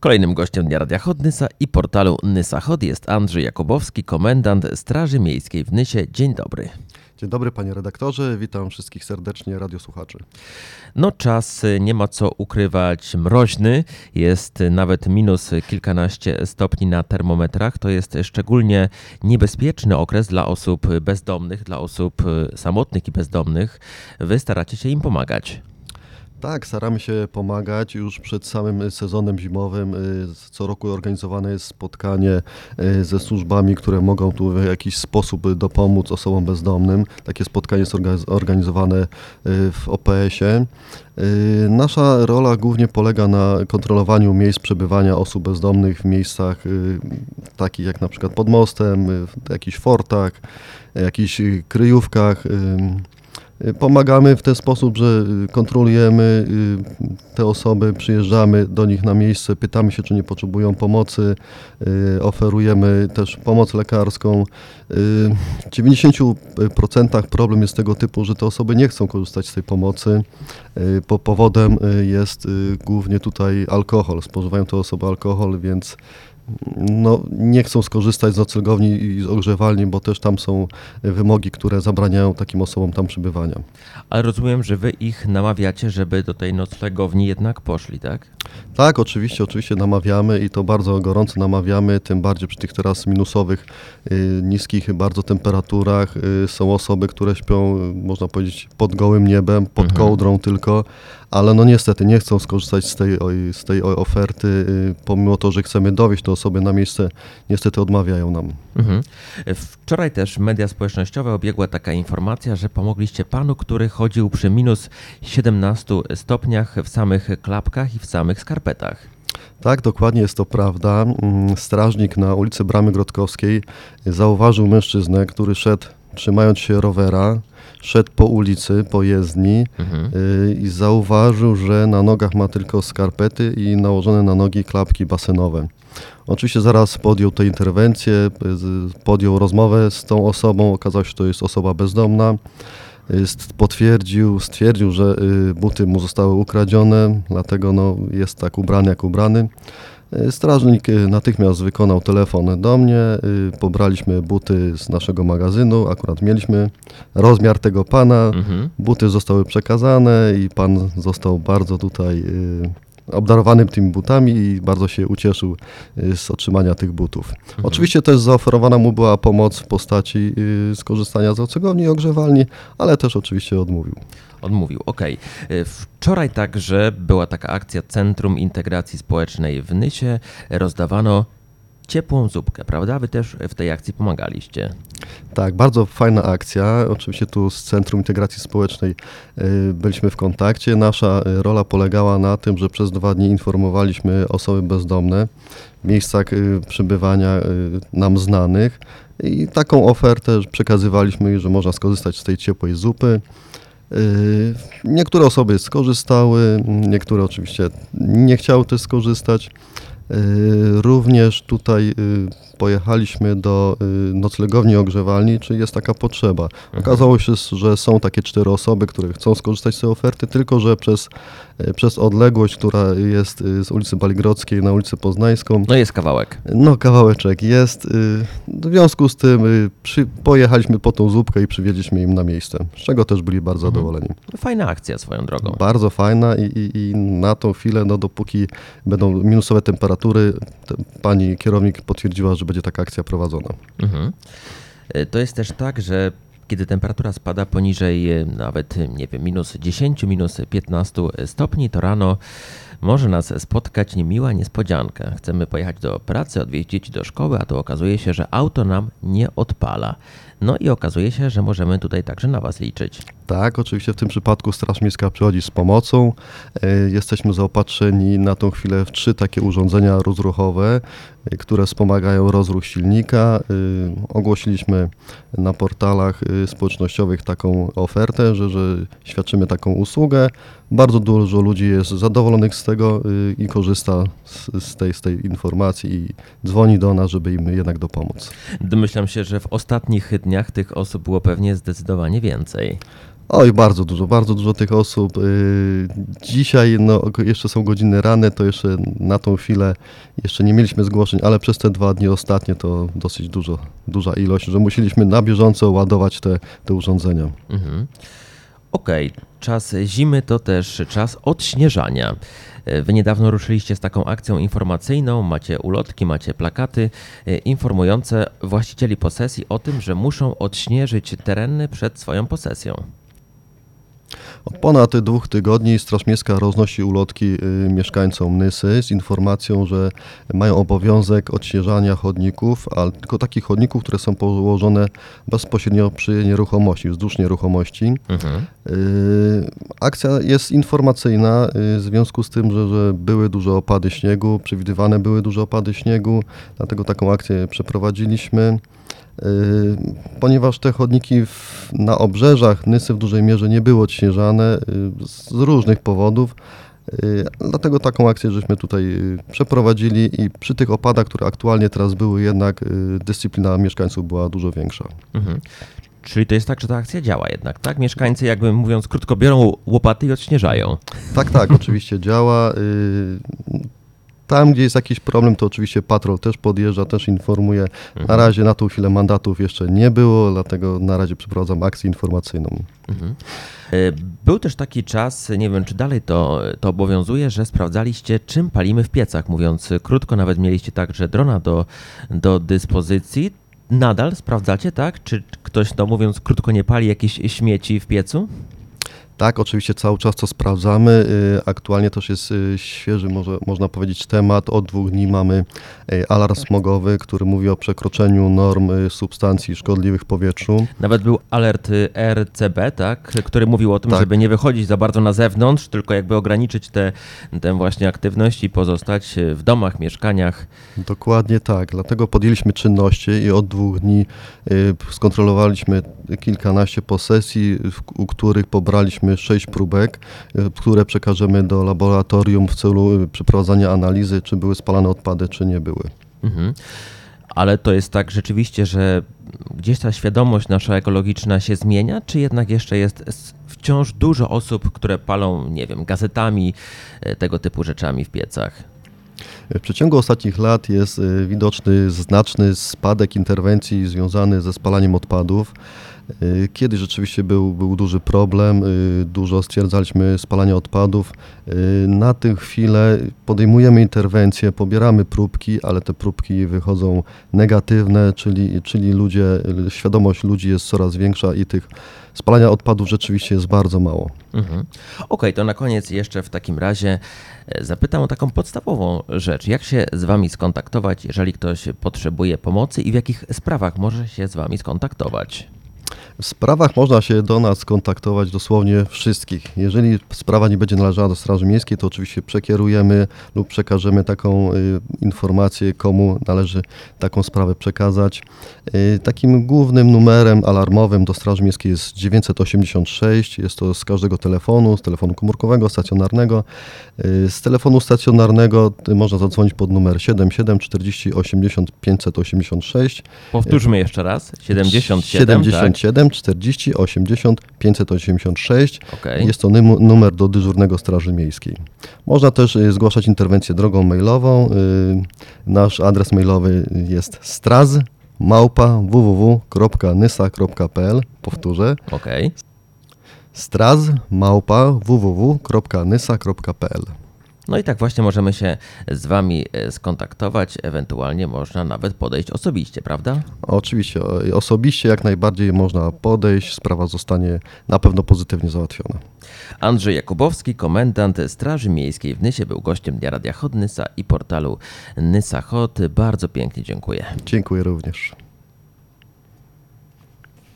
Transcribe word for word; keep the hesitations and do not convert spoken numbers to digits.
Kolejnym gościem Dnia Radia Hot Nysa i portalu Nysa Hot jest Andrzej Jakubowski, komendant Straży Miejskiej w Nysie. Dzień dobry. Dzień dobry panie redaktorze, witam wszystkich serdecznie radiosłuchaczy. No czas, nie ma co ukrywać, mroźny, jest nawet minus kilkanaście stopni na termometrach. To jest szczególnie niebezpieczny okres dla osób bezdomnych, dla osób samotnych i bezdomnych. Wy staracie się im pomagać. Tak, staramy się pomagać. Już przed samym sezonem zimowym co roku organizowane jest spotkanie ze służbami, które mogą tu w jakiś sposób dopomóc osobom bezdomnym. Takie spotkanie jest organizowane w O P S-ie. Nasza rola głównie polega na kontrolowaniu miejsc przebywania osób bezdomnych w miejscach takich jak na przykład pod mostem, w jakichś fortach, jakichś kryjówkach. Pomagamy w ten sposób, że kontrolujemy te osoby, przyjeżdżamy do nich na miejsce, pytamy się, czy nie potrzebują pomocy, oferujemy też pomoc lekarską. W dziewięćdziesięciu procentach problem jest tego typu, że te osoby nie chcą korzystać z tej pomocy. Po powodem jest głównie tutaj alkohol, spożywają te osoby alkohol, więc no, nie chcą skorzystać z noclegowni i z ogrzewalni, bo też tam są wymogi, które zabraniają takim osobom tam przebywania. Ale rozumiem, że wy ich namawiacie, żeby do tej noclegowni jednak poszli, tak? Tak, oczywiście, oczywiście namawiamy i to bardzo gorąco namawiamy, tym bardziej przy tych teraz minusowych, y, niskich bardzo temperaturach. Y, są osoby, które śpią, można powiedzieć, pod gołym niebem, pod mhm. kołdrą tylko, ale no niestety nie chcą skorzystać z tej, z tej oferty, y, pomimo to, że chcemy dowieść te osoby na miejsce, niestety odmawiają nam. Mhm. Wczoraj też media społecznościowe obiegła taka informacja, że pomogliście panu, który chodził przy minus siedemnastu stopniach w samych klapkach i w samych skarpetach. Tak, dokładnie jest to prawda. Strażnik na ulicy Bramy Grodkowskiej zauważył mężczyznę, który szedł trzymając się rowera, szedł po ulicy, po jezdni mhm. i zauważył, że na nogach ma tylko skarpety i nałożone na nogi klapki basenowe. Oczywiście zaraz podjął tę interwencję, podjął rozmowę z tą osobą, okazało się, że to jest osoba bezdomna. Potwierdził, stwierdził, że buty mu zostały ukradzione, dlatego no, jest tak ubrany jak ubrany. Strażnik natychmiast wykonał telefon do mnie, pobraliśmy buty z naszego magazynu, akurat mieliśmy rozmiar tego pana, mhm. buty zostały przekazane i pan został bardzo tutaj obdarowanym tymi butami i bardzo się ucieszył z otrzymania tych butów. Mhm. Oczywiście też zaoferowana mu była pomoc w postaci skorzystania z noclegowni i ogrzewalni, ale też oczywiście odmówił. Odmówił, okej. Okay. Wczoraj także była taka akcja Centrum Integracji Społecznej w Nysie. Rozdawano ciepłą zupkę, prawda? Wy też w tej akcji pomagaliście. Tak, bardzo fajna akcja. Oczywiście tu z Centrum Integracji Społecznej byliśmy w kontakcie. Nasza rola polegała na tym, że przez dwa dni informowaliśmy osoby bezdomne w miejscach przebywania nam znanych i taką ofertę przekazywaliśmy, że można skorzystać z tej ciepłej zupy. Niektóre osoby skorzystały, niektóre oczywiście nie chciały też skorzystać. Również tutaj pojechaliśmy do noclegowni ogrzewalni, czy jest taka potrzeba. Okazało się, że są takie cztery osoby, które chcą skorzystać z tej oferty, tylko że przez, przez odległość, która jest z ulicy Baligrodzkiej na ulicę Poznańską. No jest kawałek. No kawałeczek jest. W związku z tym przy, pojechaliśmy po tą zupkę i przywieźliśmy im na miejsce, z czego też byli bardzo mhm. zadowoleni. Fajna akcja swoją drogą. Bardzo fajna i, i, i na tą chwilę, no dopóki będą minusowe temperatury, pani kierownik potwierdziła, że będzie taka akcja prowadzona. Mhm. To jest też tak, że kiedy temperatura spada poniżej nawet, nie wiem, minus dziesięć, minus piętnaście stopni, to rano może nas spotkać niemiła niespodzianka. Chcemy pojechać do pracy, odwieźć dzieci do szkoły, a to okazuje się, że auto nam nie odpala. No i okazuje się, że możemy tutaj także na was liczyć. Tak, oczywiście w tym przypadku Straż Miejska przychodzi z pomocą. Jesteśmy zaopatrzeni na tą chwilę w trzy takie urządzenia rozruchowe, które wspomagają rozruch silnika. Ogłosiliśmy na portalach społecznościowych taką ofertę, że, że świadczymy taką usługę. Bardzo dużo ludzi jest zadowolonych z tego i korzysta z, z, tej, z tej informacji i dzwoni do nas, żeby im jednak dopomóc. Domyślam się, że w ostatnich dniach tych osób było pewnie zdecydowanie więcej. Oj, bardzo dużo, bardzo dużo tych osób. Yy, Dzisiaj no, jeszcze są godziny ranne, to jeszcze na tą chwilę jeszcze nie mieliśmy zgłoszeń, ale przez te dwa dni ostatnie to dosyć dużo, duża ilość, że musieliśmy na bieżąco ładować te, te urządzenia. Mhm. Okej, czas zimy to też czas odśnieżania. Wy niedawno ruszyliście z taką akcją informacyjną, macie ulotki, macie plakaty e, informujące właścicieli posesji o tym, że muszą odśnieżyć tereny przed swoją posesją. Od ponad dwóch tygodni Straż Miejska roznosi ulotki y, mieszkańcom Nysy z informacją, że mają obowiązek odśnieżania chodników, ale tylko takich chodników, które są położone bezpośrednio przy nieruchomości, wzdłuż nieruchomości. Mhm. Y, Akcja jest informacyjna y, w związku z tym, że, że były duże opady śniegu, przewidywane były duże opady śniegu, dlatego taką akcję przeprowadziliśmy. Y, Ponieważ te chodniki w, na obrzeżach Nysy w dużej mierze nie były odśnieżane y, z różnych powodów, y, dlatego taką akcję żeśmy tutaj y, przeprowadzili i przy tych opadach, które aktualnie teraz były, jednak y, dyscyplina mieszkańców była dużo większa. Mhm. Czyli to jest tak, że ta akcja działa jednak, tak? Mieszkańcy, jakby mówiąc krótko, biorą łopaty i odśnieżają. Tak, tak, oczywiście działa. y, Tam, gdzie jest jakiś problem, to oczywiście patrol też podjeżdża, też informuje. Na razie na tą chwilę mandatów jeszcze nie było, dlatego na razie przeprowadzam akcję informacyjną. Mhm. E, Był też taki czas, nie wiem czy dalej to, to obowiązuje, że sprawdzaliście czym palimy w piecach. Mówiąc krótko, nawet mieliście także drona do, do dyspozycji. Nadal sprawdzacie, tak? Czy ktoś, no mówiąc krótko, nie pali jakieś śmieci w piecu? Tak, oczywiście cały czas to sprawdzamy. Y, Aktualnie też jest y, świeży, może, można powiedzieć, temat. Od dwóch dni mamy y, alarm smogowy, który mówi o przekroczeniu norm y, substancji szkodliwych w powietrzu. Nawet był alert R C B, tak? Który mówił o tym, Tak. żeby nie wychodzić za bardzo na zewnątrz, tylko jakby ograniczyć tę tę właśnie aktywność i pozostać w domach, mieszkaniach. Dokładnie tak, dlatego podjęliśmy czynności i od dwóch dni y, skontrolowaliśmy kilkanaście posesji, w, u których pobraliśmy sześć próbek, y, które przekażemy do laboratorium w celu y, przeprowadzania analizy, czy były spalane odpady, czy nie były. Mhm. Ale to jest tak rzeczywiście, że gdzieś ta świadomość nasza ekologiczna się zmienia, czy jednak jeszcze jest s- wciąż dużo osób, które palą, nie wiem, gazetami, e, tego typu rzeczami w piecach? W przeciągu ostatnich lat jest y, widoczny znaczny spadek interwencji związany ze spalaniem odpadów. Y, Kiedyś rzeczywiście był, był duży problem, y, dużo stwierdzaliśmy spalania odpadów. Y, Na tę chwilę podejmujemy interwencje, pobieramy próbki, ale te próbki wychodzą negatywne, czyli, czyli ludzie, y, świadomość ludzi jest coraz większa i tych spalania odpadów rzeczywiście jest bardzo mało. Mhm. Okej, to na koniec jeszcze w takim razie e, zapytam o taką podstawową rzecz. Jak się z Wami skontaktować, jeżeli ktoś potrzebuje pomocy i w jakich sprawach może się z Wami skontaktować? W sprawach można się do nas kontaktować dosłownie wszystkich. Jeżeli sprawa nie będzie należała do Straży Miejskiej, to oczywiście przekierujemy lub przekażemy taką y, informację, komu należy taką sprawę przekazać. Y, takim głównym numerem alarmowym do Straży Miejskiej jest dziewięćset osiemdziesiąt sześć. Jest to z każdego telefonu, z telefonu komórkowego, stacjonarnego. Y, z telefonu stacjonarnego y, można zadzwonić pod numer siedem siedem czterdzieści osiemdziesiąt pięćset osiemdziesiąt sześć. Powtórzmy jeszcze raz. siedemdziesiąt siedem, siedemdziesiąt siedem czterdzieści osiemdziesiąt pięćset osiemdziesiąt sześć. tak? Okej. Jest to num- numer do dyżurnego Straży Miejskiej. Można też y, zgłaszać interwencję drogą mailową. Y, Nasz adres mailowy jest straz małpa w w w kropka nysa kropka p l. Powtórzę. Okej. straz małpa w w w kropka nysa kropka p l. No i tak właśnie możemy się z Wami e, skontaktować, ewentualnie można nawet podejść osobiście, prawda? Oczywiście, o- osobiście jak najbardziej można podejść, sprawa zostanie na pewno pozytywnie załatwiona. Andrzej Jakubowski, komendant Straży Miejskiej w Nysie, był gościem Dnia Radia Hot Nysa i portalu Nysa Hot. Bardzo pięknie dziękuję. Dziękuję również.